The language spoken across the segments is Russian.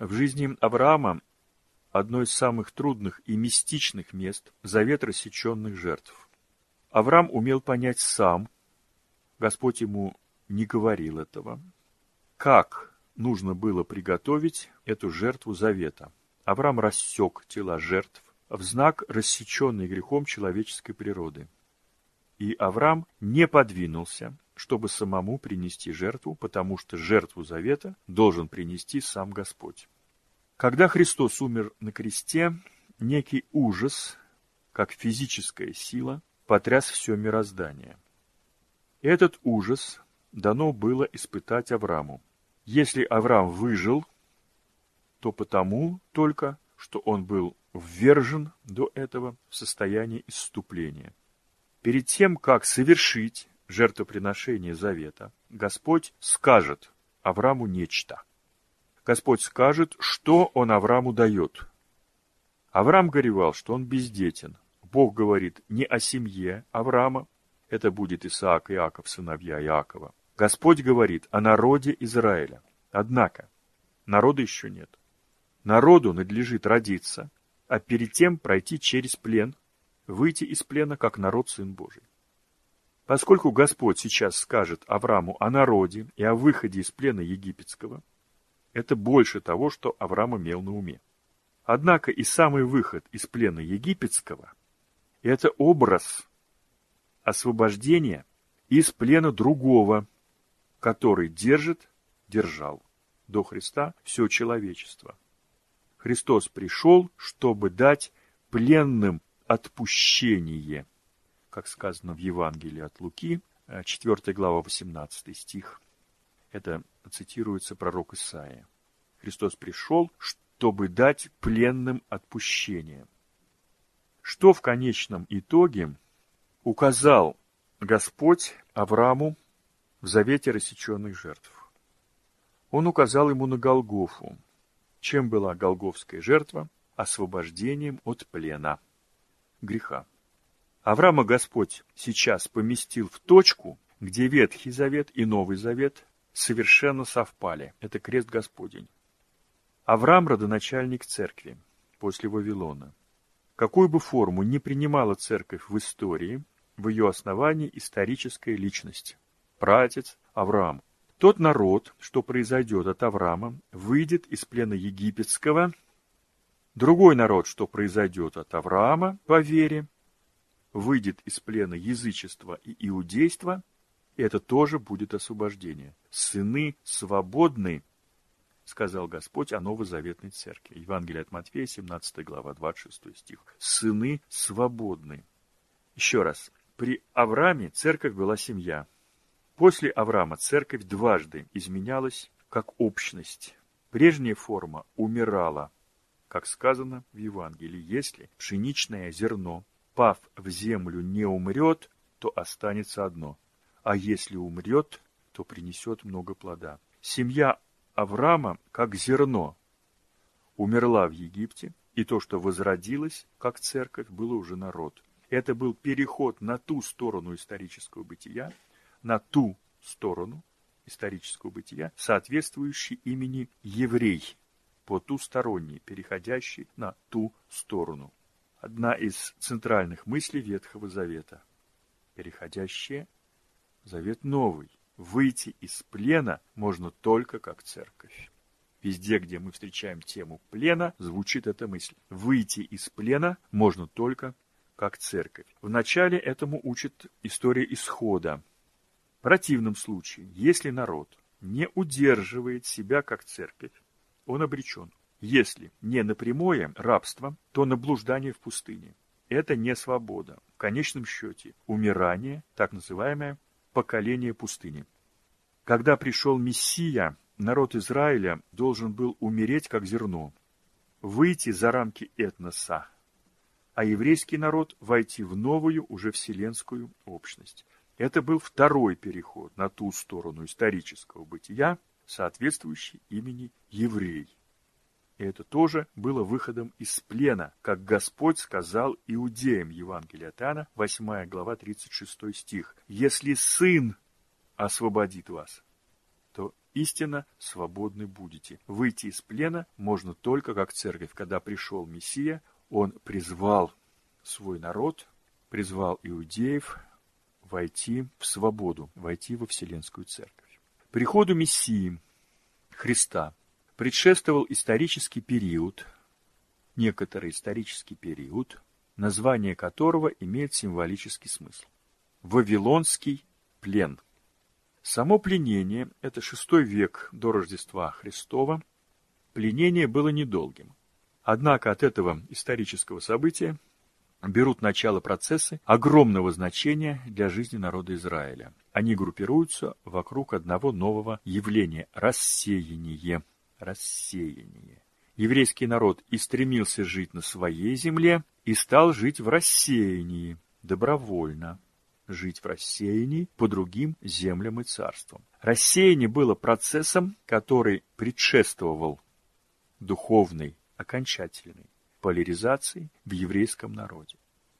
В жизни Авраама одно из самых трудных и мистичных мест – завет рассеченных жертв. Авраам умел понять сам, Господь ему не говорил этого, как нужно было приготовить эту жертву завета. Авраам рассек тела жертв в знак рассеченной грехом человеческой природы. И Авраам не подвинулся, чтобы самому принести жертву, потому что жертву завета должен принести сам Господь. Когда Христос умер на кресте, некий ужас, как физическая сила, потряс все мироздание. Этот ужас дано было испытать Аврааму. Если Авраам выжил, то потому только, что он был ввержен до этого в состояние исступления. Перед тем, как совершить жертвоприношение завета, Господь скажет Аврааму нечто. Господь скажет, что он Аврааму дает. Авраам горевал, что он бездетен. Бог говорит не о семье Авраама, это будет Исаак и Иаков, сыновья Иакова. Господь говорит о народе Израиля. Однако, народа еще нет. Народу надлежит родиться, а перед тем пройти через плен, выйти из плена, как народ Сын Божий. Поскольку Господь сейчас скажет Аврааму о народе и о выходе из плена египетского, это больше того, что Авраам имел на уме. Однако и самый выход из плена египетского – это образ освобождения из плена другого, который держал до Христа все человечество. Христос пришел, чтобы дать пленным отпущение, как сказано в Евангелии от Луки, 4 глава, 18 стих. Это цитируется пророк Исаия. Христос пришел, чтобы дать пленным отпущение. Что в конечном итоге указал Господь Аврааму в завете рассеченных жертв? Он указал ему на Голгофу. Чем была голгофская жертва? Освобождением от плена, греха. Авраама Господь сейчас поместил в точку, где Ветхий Завет и Новый Завет совершенно совпали. Это крест Господень. Авраам – родоначальник церкви после Вавилона. Какую бы форму ни принимала церковь в истории, в ее основании историческая личность. Праотец Авраам. Тот народ, что произойдет от Авраама, выйдет из плена египетского. Другой народ, что произойдет от Авраама по вере, выйдет из плена язычества и иудейства, и это тоже будет освобождение. Сыны свободны, сказал Господь о новозаветной церкви. Евангелие от Матфея, 17 глава, 26 стих. Сыны свободны. Еще раз. При Аврааме церковь была семья. После Авраама церковь дважды изменялась как общность. Прежняя форма умирала, как сказано в Евангелии. Если пшеничное зерно, пав в землю, не умрет, то останется одно. А если умрет, то принесет много плода. Семья Авраама, как зерно, умерла в Египте, и то, что возродилось, как церковь, было уже народ. Это был переход на ту сторону исторического бытия, на ту сторону исторического бытия, соответствующий имени еврей, потусторонний, переходящий на ту сторону. Одна из центральных мыслей Ветхого Завета. Переходящие в Завет Новый. Выйти из плена можно только как церковь. Везде, где мы встречаем тему плена, звучит эта мысль. Выйти из плена можно только как церковь. Вначале этому учит история исхода. В противном случае, если народ не удерживает себя как церковь, он обречен. Если не на прямое рабство, то на блуждание в пустыне. Это не свобода. В конечном счете, умирание, так называемое поколение пустыни. Когда пришел Мессия, народ Израиля должен был умереть как зерно, выйти за рамки этноса, а еврейский народ войти в новую, уже вселенскую общность. Это был второй переход на ту сторону исторического бытия, соответствующий имени еврей. И это тоже было выходом из плена, как Господь сказал иудеям, Евангелие от Иоанна, 8 глава, 36 стих. «Если Сын освободит вас, то истинно свободны будете. Выйти из плена можно только как церковь. Когда пришел Мессия, он призвал свой народ, призвал иудеев войти в свободу, войти во Вселенскую Церковь. Приходу Мессии Христа предшествовал исторический период, некоторый исторический период, название которого имеет символический смысл. Вавилонский плен. Само пленение, это VI век до Рождества Христова, пленение было недолгим. Однако от этого исторического события берут начало процессы огромного значения для жизни народа Израиля. Они группируются вокруг одного нового явления – рассеяние. Рассеяние. Еврейский народ и стремился жить на своей земле, и стал жить в рассеянии, добровольно. Жить в рассеянии по другим землям и царствам. Рассеяние было процессом, который предшествовал духовной, окончательной поляризации в еврейском народе.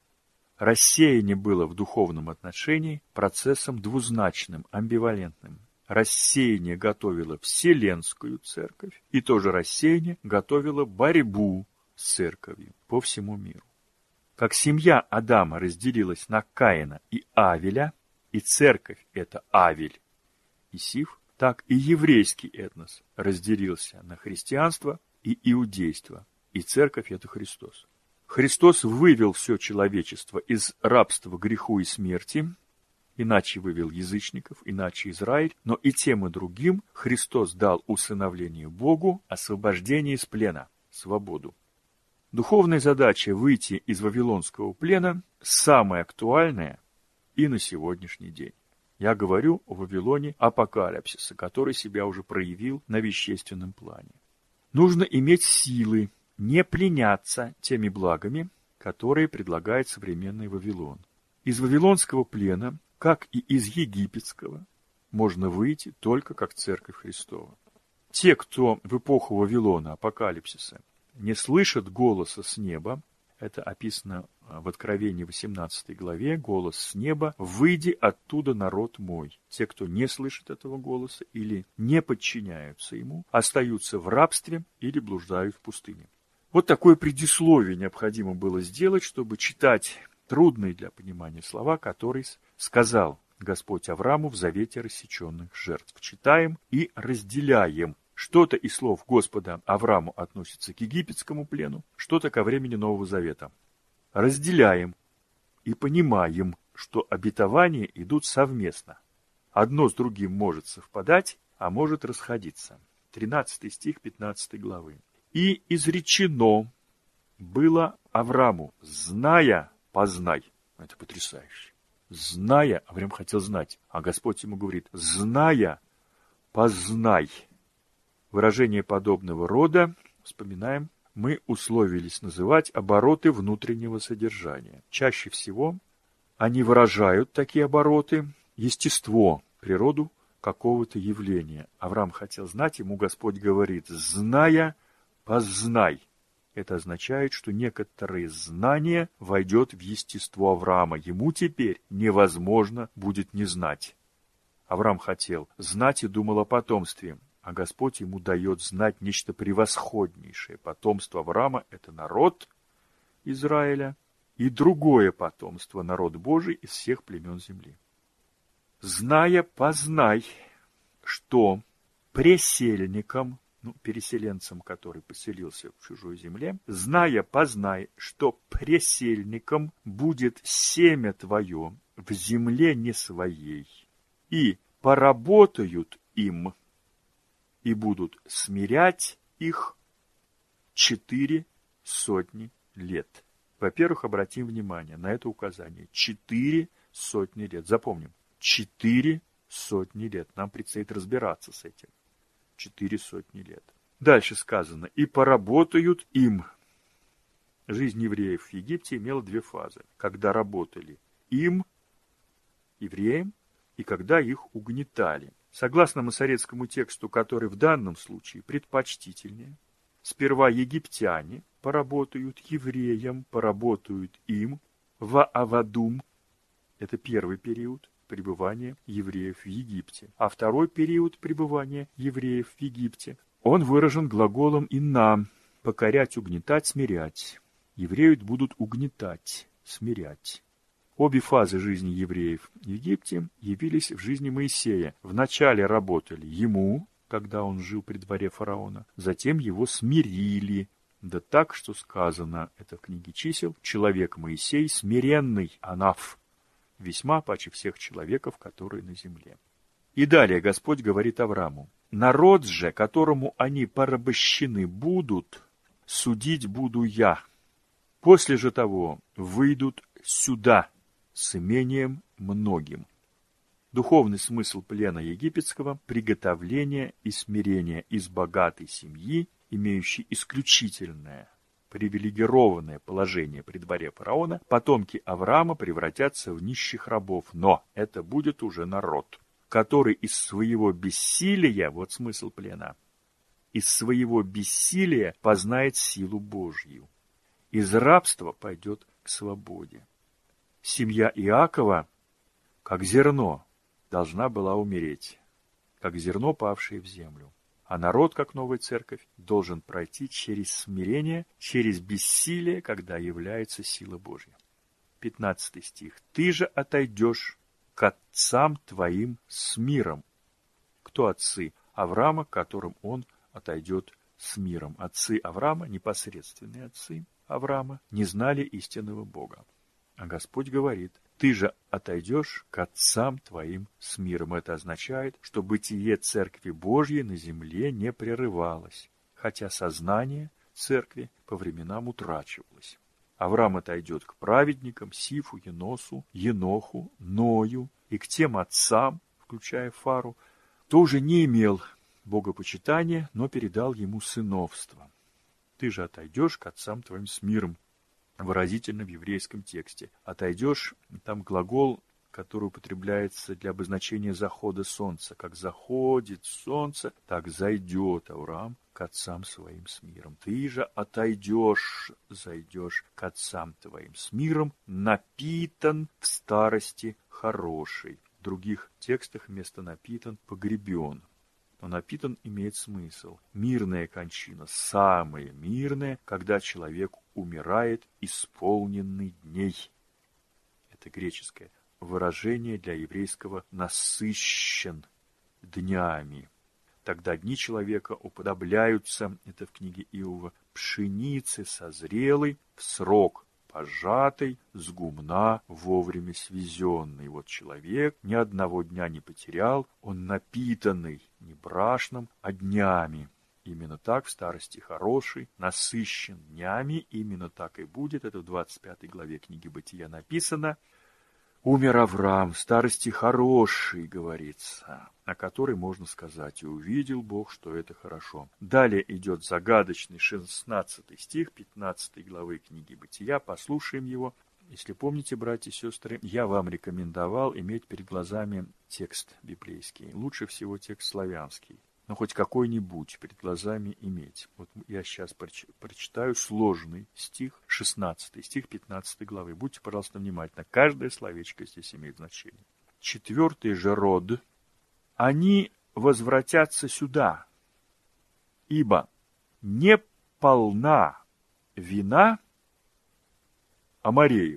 Рассеяние было в духовном отношении процессом двузначным, амбивалентным. Рассеяние готовило Вселенскую Церковь, и тоже рассеяние готовило борьбу с Церковью по всему миру. Как семья Адама разделилась на Каина и Авеля, и Церковь – это Авель и Сиф, так и еврейский этнос разделился на христианство и иудейство, и Церковь – это Христос. Христос вывел все человечество из рабства греху и смерти, иначе вывел язычников, иначе Израиль, но и тем и другим Христос дал усыновление Богу, освобождение из плена, свободу. Духовная задача выйти из вавилонского плена самая актуальная и на сегодняшний день. Я говорю о Вавилоне апокалипсиса, который себя уже проявил на вещественном плане. Нужно иметь силы не пленяться теми благами, которые предлагает современный Вавилон. Из вавилонского плена, как и из египетского, можно выйти только как Церковь Христова. Те, кто в эпоху Вавилона, апокалипсиса, не слышат голоса с неба, это описано в Откровении 18 главе, голос с неба, «Выйди оттуда, народ мой». Те, кто не слышит этого голоса или не подчиняются ему, остаются в рабстве или блуждают в пустыне. Вот такое предисловие необходимо было сделать, чтобы читать трудные для понимания слова, которые сказал Господь Аврааму в завете рассеченных жертв. Читаем и разделяем. Что-то из слов Господа Аврааму относится к египетскому плену, что-то ко времени Нового Завета. Разделяем и понимаем, что обетования идут совместно. Одно с другим может совпадать, а может расходиться. 13 стих 15 главы. «И изречено было Аврааму, зная, познай». Это потрясающе. Зная, Авраам хотел знать, а Господь ему говорит, зная, познай. Выражение подобного рода, вспоминаем, мы условились называть обороты внутреннего содержания. Чаще всего они выражают такие обороты естество, природу какого-то явления. Авраам хотел знать, ему Господь говорит, зная, познай. Это означает, что некоторые знания войдет в естество Авраама. Ему теперь невозможно будет не знать. Авраам хотел знать и думал о потомстве. А Господь ему дает знать нечто превосходнейшее. Потомство Авраама – это народ Израиля, и другое потомство – народ Божий из всех племен земли. Зная, познай, что пресельникам, переселенцам, который поселился в чужой земле, зная, познай, что пресельникам будет семя твое в земле не своей, и поработают им, и будут смирять их 400 лет. Во-первых, обратим внимание на это указание. 400 лет. Запомним. 400 лет. Нам предстоит разбираться с этим. 400 лет. Дальше сказано. И поработают им. Жизнь евреев в Египте имела две фазы. Когда работали им, евреям, и когда их угнетали. Согласно масоретскому тексту, который в данном случае предпочтительнее, сперва египтяне поработают евреям, поработают им, ваавадум, это первый период, пребывания евреев в Египте. А второй период пребывания евреев в Египте, он выражен глаголом «инна» – покорять, угнетать, смирять. Евреи будут угнетать, смирять. Обе фазы жизни евреев в Египте явились в жизни Моисея. Вначале работали ему, когда он жил при дворе фараона, затем его смирили. Да так, что сказано, это в книге чисел, человек Моисей смиренный, анаф, весьма паче всех человеков, которые на земле. И далее Господь говорит Аврааму: народ же, которому они порабощены будут, судить буду я. После же того выйдут сюда с имением многим. Духовный смысл плена египетского – приготовление и смирение из богатой семьи, имеющей исключительное, привилегированное положение при дворе фараона, потомки Авраама превратятся в нищих рабов, но это будет уже народ, который из своего бессилия, вот смысл плена, из своего бессилия познает силу Божью, из рабства пойдет к свободе. Семья Иакова, как зерно, должна была умереть, как зерно, павшее в землю. А народ, как новая церковь, должен пройти через смирение, через бессилие, когда является сила Божья. 15 стих. «Ты же отойдешь к отцам твоим с миром». Кто отцы Авраама, к которым он отойдет с миром? Отцы Авраама, непосредственные отцы Авраама, не знали истинного Бога. А Господь говорит: ты же отойдешь к отцам твоим с миром. Это означает, что бытие Церкви Божьей на земле не прерывалось, хотя сознание Церкви по временам утрачивалось. Авраам отойдет к праведникам Сифу, Еносу, Еноху, Ною и к тем отцам, включая Фару, кто уже не имел богопочитания, но передал ему сыновство. Ты же отойдешь к отцам твоим с миром. Выразительно в еврейском тексте. Отойдешь, там глагол, который употребляется для обозначения захода солнца. Как заходит солнце, так зайдет Авраам к отцам своим с миром. Ты же отойдешь, зайдешь к отцам твоим с миром, напитан в старости хороший. В других текстах вместо напитан погребен. Но напитан имеет смысл. Мирная кончина, самая мирная, когда человек умирает исполненный дней. Это греческое выражение для еврейского «насыщен днями». Тогда дни человека уподобляются, это в книге Иова, пшенице созрелой в срок, пожатой, с гумна вовремя свезенный. Вот человек ни одного дня не потерял, он напитанный не брашном, а днями. Именно так в старости хороший, насыщен днями, именно так и будет. Это в 25 главе книги Бытия написано. Умер Авраам в старости хороший, говорится, о которой можно сказать: и увидел Бог, что это хорошо. Далее идет загадочный 16 стих 15 главы книги Бытия. Послушаем его. Если помните, братья и сестры, я вам рекомендовал иметь перед глазами текст библейский. Лучше всего текст славянский. Но хоть какой-нибудь перед глазами иметь. Вот я сейчас прочитаю сложный стих, 16 стих 15 главы. Будьте, пожалуйста, внимательны. Каждое словечко здесь имеет значение. 4 же род, они возвратятся сюда, ибо не полна вина Амореев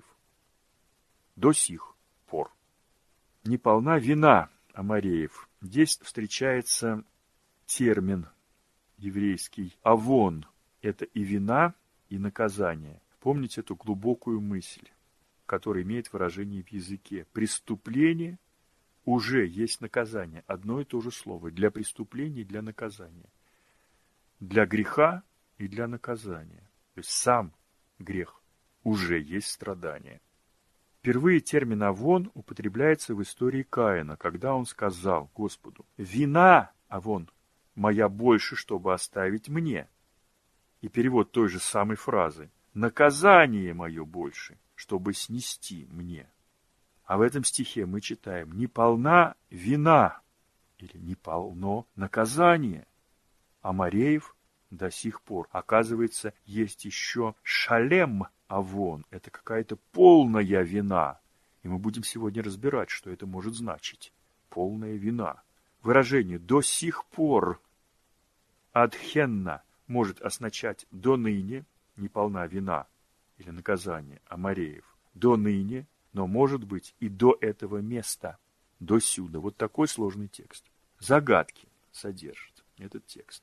до сих пор. Не полна вина Амореев. Здесь встречается термин еврейский «авон» – это и вина, и наказание. Помните эту глубокую мысль, которая имеет выражение в языке. Преступление уже есть наказание. Одно и то же слово. Для преступления и для наказания. Для греха и для наказания. То есть сам грех уже есть страдание. Впервые термин «авон» употребляется в истории Каина, когда он сказал Господу: «Вина, авон, моя больше, чтобы оставить мне». И перевод той же самой фразы: «Наказание мое больше, чтобы снести мне». А в этом стихе мы читаем: «Не полна вина» или «не полно наказание». Амореев до сих пор. Оказывается, есть еще шалем авон. Это какая-то полная вина. И мы будем сегодня разбирать, что это может значить. Полная вина. Выражение «до сих пор» адхенна может означать «до ныне», неполна вина или наказание амореев, «до ныне», но может быть и «до этого места», «до сюда». Вот такой сложный текст. Загадки содержит этот текст.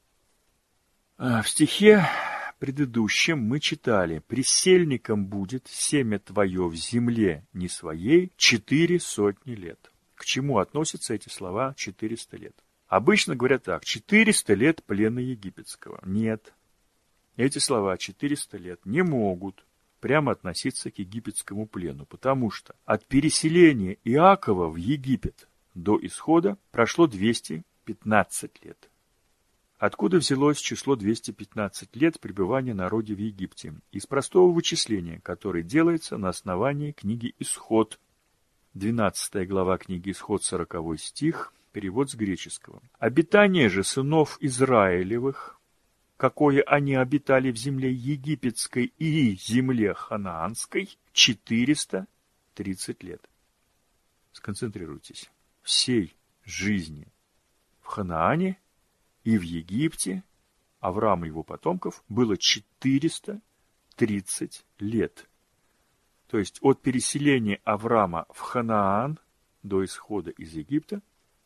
В стихе предыдущем мы читали: «Присельником будет семя твое в земле не своей 400 лет». К чему относятся эти слова 400 лет? Обычно говорят так: 400 лет плена египетского. Нет. Эти слова 400 лет не могут прямо относиться к египетскому плену, потому что от переселения Иакова в Египет до исхода прошло 215 лет. Откуда взялось число 215 лет пребывания народа в Египте? Из простого вычисления, которое делается на основании книги «Исход». 12 глава книги «Исход», 40 стих, перевод с греческого. «Обитание же сынов Израилевых, какое они обитали в земле египетской и земле ханаанской, 430 лет». Сконцентрируйтесь. Всей жизни в Ханаане и в Египте Авраама и его потомков было 430 лет. То есть от переселения Авраама в Ханаан до исхода из Египта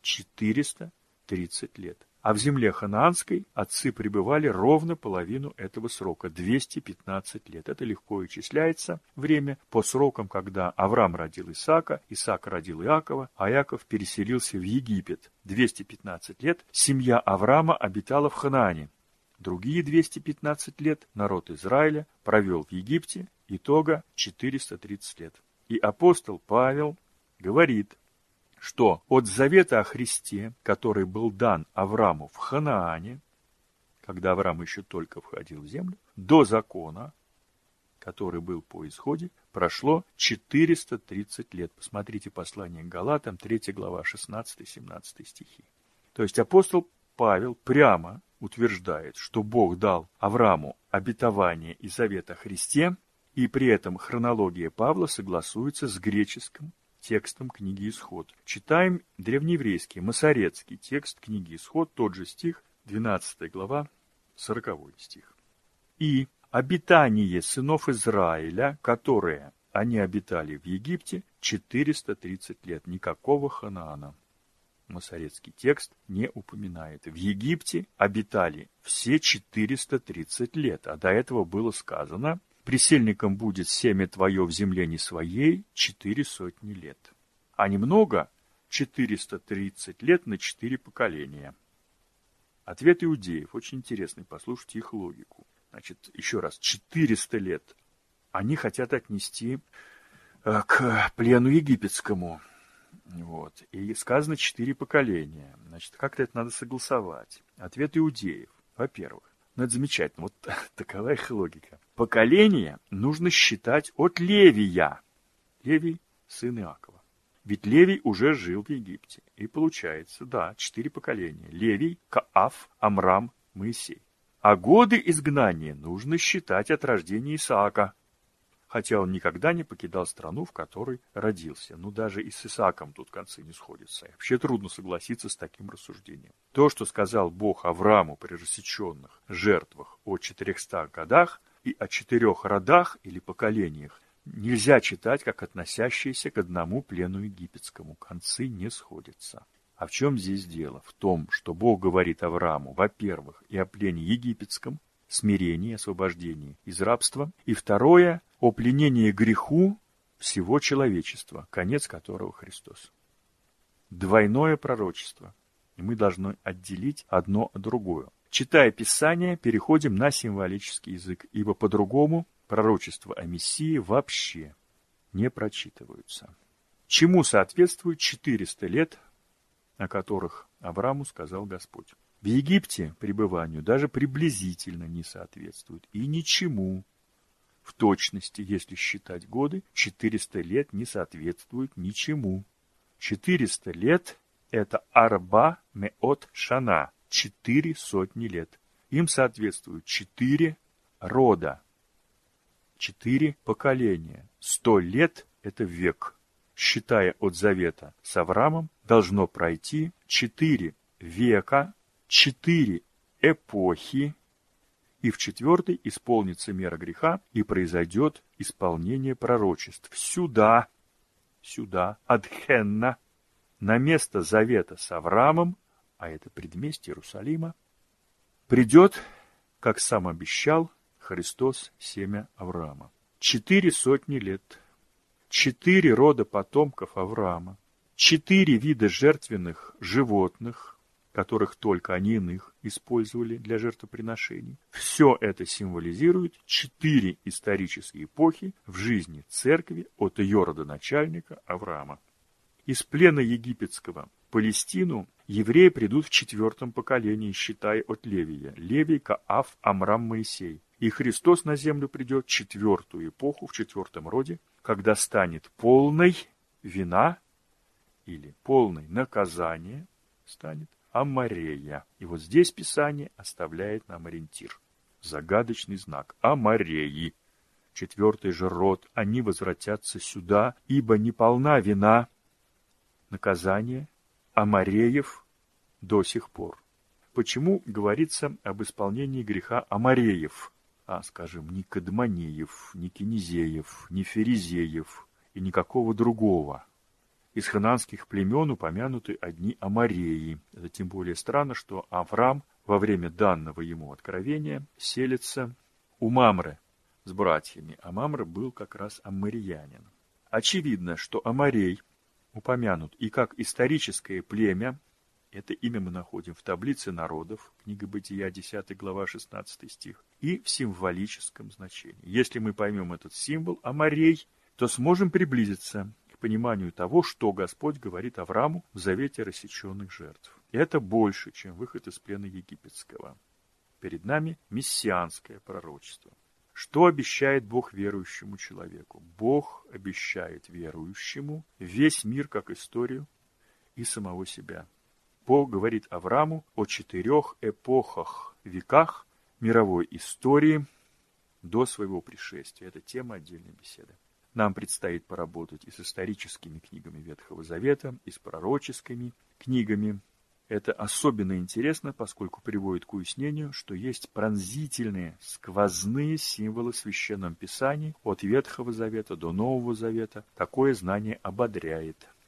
430 лет. А в земле ханаанской отцы пребывали ровно половину этого срока, 215 лет. Это легко вычисляется время по срокам, когда Авраам родил Исаака, Исаак родил Иакова, а Иаков переселился в Египет. 215 лет семья Авраама обитала в Ханаане. Другие 215 лет народ Израиля провел в Египте, итога 430 лет. И апостол Павел говорит, что от завета о Христе, который был дан Аврааму в Ханаане, когда Авраам еще только входил в землю, до закона, который был по исходе, прошло 430 лет. Посмотрите послание к Галатам, 3 глава, 16-17 стихи. То есть апостол Павел прямо утверждает, что Бог дал Аврааму обетование и завет о Христе, и при этом хронология Павла согласуется с греческим текстом книги «Исход». Читаем древнееврейский, масорецкий текст книги «Исход», тот же стих, 12 глава, 40 стих. «И обитание сынов Израиля, которые они обитали в Египте, 430 лет, никакого Ханаана». Масорецкий текст не упоминает. В Египте обитали все 430 лет, а до этого было сказано: «Присельником будет семя твое в земле не своей 400 лет». А немного 430 лет на 4 поколения. Ответ иудеев очень интересный, послушайте их логику. Значит, еще раз, 400 лет они хотят отнести к плену египетскому. Вот. И сказано 4 поколения. Значит, как-то это надо согласовать. Ответ иудеев. Во-первых, ну это замечательно, вот такова их логика. Поколение нужно считать от Левия. Левий – сын Иакова. Ведь Левий уже жил в Египте. И получается, да, 4 поколения. Левий, Кааф, Амрам, Моисей. А годы изгнания нужно считать от рождения Исаака. Хотя он никогда не покидал страну, в которой родился. Ну, даже и с Исааком тут концы не сходятся. И вообще трудно согласиться с таким рассуждением. То, что сказал Бог Аврааму при рассеченных жертвах о 400 годах и о 4 родах или поколениях, нельзя читать как относящиеся к одному плену египетскому. Концы не сходятся. А в чем здесь дело? В том, что Бог говорит Аврааму, во-первых, и о плене египетском, смирении, освобождении из рабства, и второе, о пленении греху всего человечества, конец которого Христос. Двойное пророчество, и мы должны отделить одно от другого. Читая Писание, переходим на символический язык, ибо по-другому пророчества о Мессии вообще не прочитываются. Чему соответствует 400 лет, о которых Аврааму сказал Господь? В Египте пребыванию даже приблизительно не соответствует, и ничему. В точности, если считать годы, 400 лет не соответствует ничему. 400 лет – это арба меот шана, 4 сотни лет. Им соответствуют 4 рода, 4 поколения. 100 лет – это век. считая от завета с Авраамом, должно пройти 4 века, 4 эпохи, и в 4-й исполнится мера греха, и произойдет исполнение пророчеств. Сюда, Адхенна, на место завета с Авраамом, а это предместье Иерусалима, придет, как сам обещал, Христос, семя Авраама. 400 лет, 4 рода потомков Авраама, 4 вида жертвенных животных, которых только они иных использовали для жертвоприношений. Все это символизирует 4 исторические эпохи в жизни церкви от ее родоначальника Авраама. Из плена египетского в Палестину евреи придут в 4-м поколении, считая от Левия. Левий, Кааф, Амрам, Моисей. И Христос на землю придет в 4-ю эпоху, в 4-м роде, когда станет полной вина или полной наказание станет Амарея. И вот здесь Писание оставляет нам ориентир. Загадочный знак Амареи. 4-й же род, они возвратятся сюда, ибо не полна вина наказания Амареев до сих пор. Почему говорится об исполнении греха Амареев, скажем, не Кадмонеев, не Кинезеев, не Ферезеев и никакого другого? Из хананских племен упомянуты одни Амареи. Это тем более странно, что Авраам во время данного ему откровения селится у Мамры с братьями, а Мамра был как раз аммариянин. Очевидно, что Амарей упомянут и как историческое племя, это имя мы находим в таблице народов, книга Бытия, 10 глава, 16 стих, и в символическом значении. Если мы поймем этот символ Амарей, то сможем приблизиться к пониманию того, что Господь говорит Аврааму в завете рассеченных жертв. И это больше, чем выход из плена египетского. Перед нами мессианское пророчество. Что обещает Бог верующему человеку? Бог обещает верующему весь мир как историю и самого себя. Бог говорит Аврааму о 4 эпохах, веках мировой истории до своего пришествия. Это тема отдельной беседы. Нам предстоит поработать и с историческими книгами Ветхого Завета, и с пророческими книгами. Это особенно интересно, поскольку приводит к уяснению, что есть пронзительные, сквозные символы в Священном Писании от Ветхого Завета до Нового Завета. Такое знание ободряет.